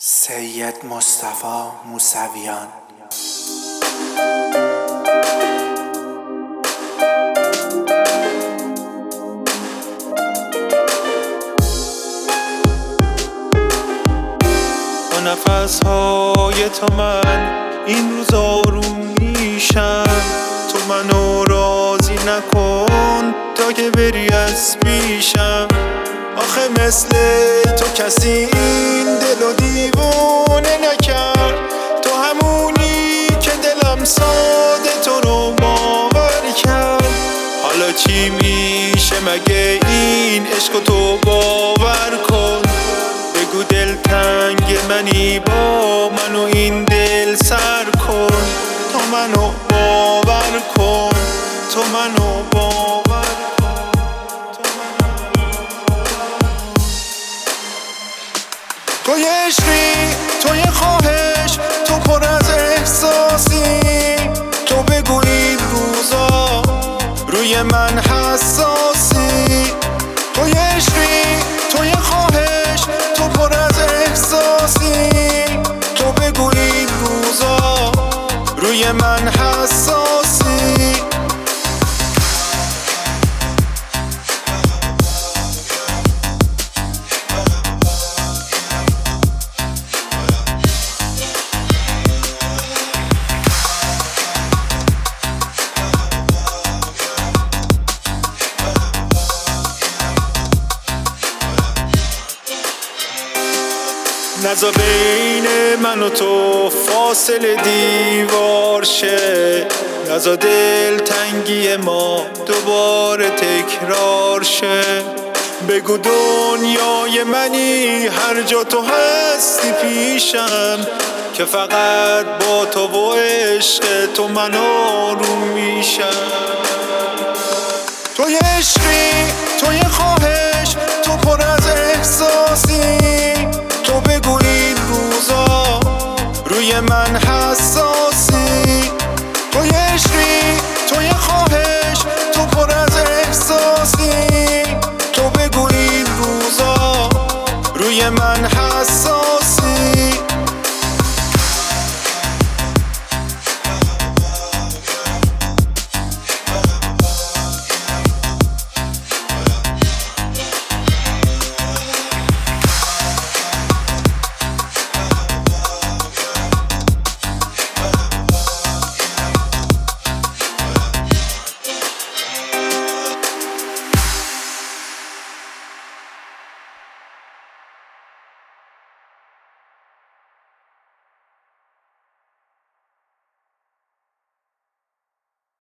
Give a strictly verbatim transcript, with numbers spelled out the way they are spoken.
سید مصطفی موسویان. با نفسهای تو من این روز آروم میشم. تو منو راضی نکن تا که بری از پیشم. آخه مثل تو کسی این دل و دیوونه نکرد. تو همونی که دلم ساده تو رو باور کرد. حالا چی میشه مگه این عشق تو باور کن. بگو دلتنگ منی با منو این دل سر کن. تو منو باور کن، تو منو باور کن، تو منو تو یه عشقی، تو یه خواهش، تو پر از احساسی. تو بگو این روزا روی من حساسی. تو یه عشقی، تو یه خواهش، تو پر از احساسی. تو بگو این روزا روی من حساسی. نذار بین من و تو فاصله دیوار شه. نذار دل تنگی ما دوباره تکرار شه. بگو دنیای منی هر جا تو هستی پیشم. که فقط با تو و عشق تو من آروم میشم. تو یه عشقی، تو یه خواهش، تو پر از احساسی. تو بگو این روزا روی من حساسی. تو یه عشقی، تو یه خواهش، تو پر از احساسی. تو بگو این روزا روی من حساسی.